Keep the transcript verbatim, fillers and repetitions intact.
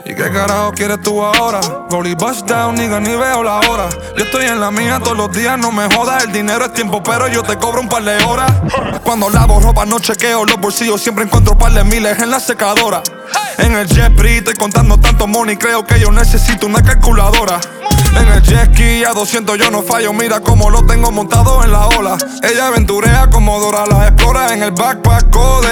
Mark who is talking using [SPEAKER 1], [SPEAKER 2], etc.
[SPEAKER 1] ¿Y qué carajo quieres tú ahora? Rolly bust down, nigga, ni veo la hora. Yo estoy en la mía todos los días, no me jodas. El dinero es tiempo, pero yo te cobro un par de horas. Cuando lavo ropa no chequeo los bolsillos, siempre encuentro par de miles en la secadora. En el jet pri estoy contando tanto money, creo que yo necesito una calculadora. En el jet ski a doscientos yo no fallo, mira cómo lo tengo montado en la ola. Ella aventurea como Dora la explora, en el backpack code.